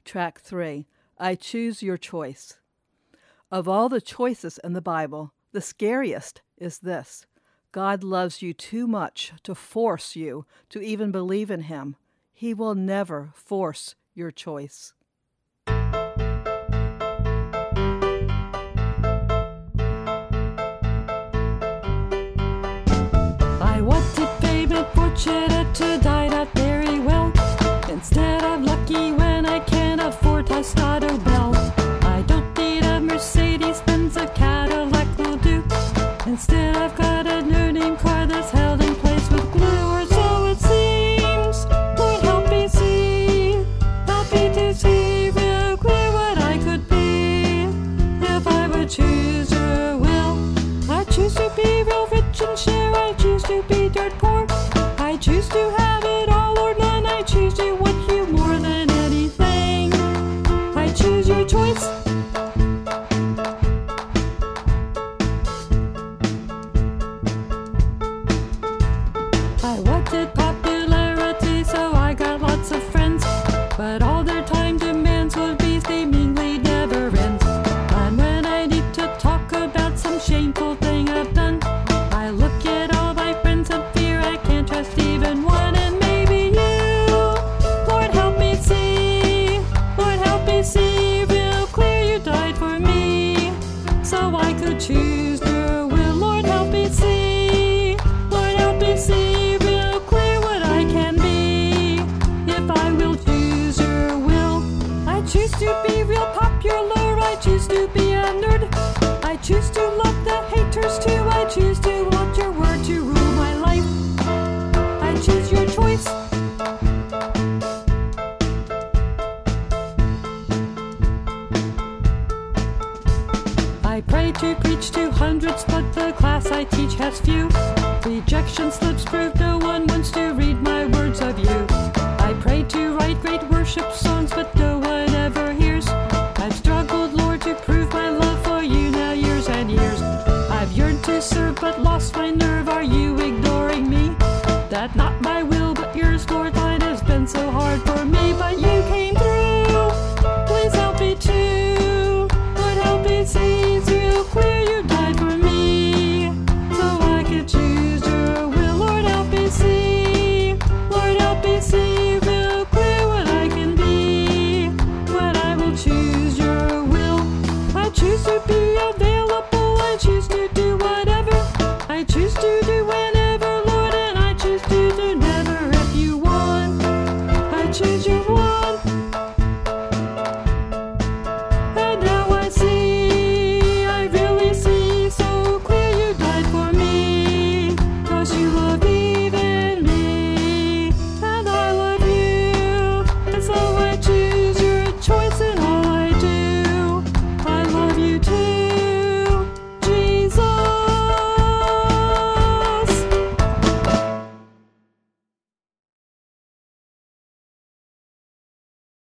Track 3, I Choose Your Choice. Of all the choices in the Bible, the scariest is this. God loves you too much to force you to even believe in Him. He will never force your choice. I wanted payment for cheddar to dine out very well. Instead I'm lucky when I can't afford Tasto Bell. I don't need a Mercedes-Benz, a Cadillac will do. Instead I've got a no-name car that's held in place with glue, or so it seems. Lord help me see to see real clear what I could be if I would choose your will. I choose to be real rich and share, I choose to be dirt poor. I choose to have it all or none, I choose to want you more than anything. I choose your choice. I wanted popularity, so I got lots of friends, but all their time demands would be seemingly never ends. And when I need to talk about some shameful thing I've done, I look at all my friends and fear I can't trust even one. And maybe you, Lord help me see real clear you died for me, so I could choose your will. Lord help me see real clear what I can be if I will choose your will. I choose to be real popular, I choose to be a nerd. I choose to love the haters too, I choose to want your word to rule my life. I choose your choice. I pray to preach to hundreds, but the class I teach has few. Rejection slips prove no one wants to read my words of you. I pray to write great worship songs, but